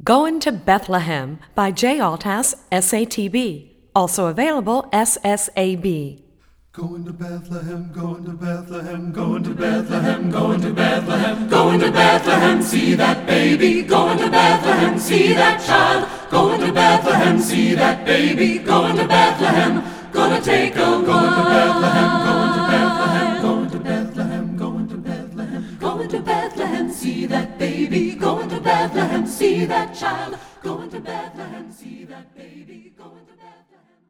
Goin' to Bethlehem by J. Altas, SATB. Also available SSAB. Going to Bethlehem, going to Bethlehem, going to Bethlehem, going to Bethlehem, going to Bethlehem, see that baby, going to Bethlehem, see that child, going to Bethlehem, see that baby, going to Bethlehem, gonna take a while. Going to Bethlehem, going to Bethlehem, going to Bethlehem, going to Bethlehem, going to Bethlehem, see that baby, going to Bethlehem, see that child, going to Bethlehem, see that baby, going to Bethlehem.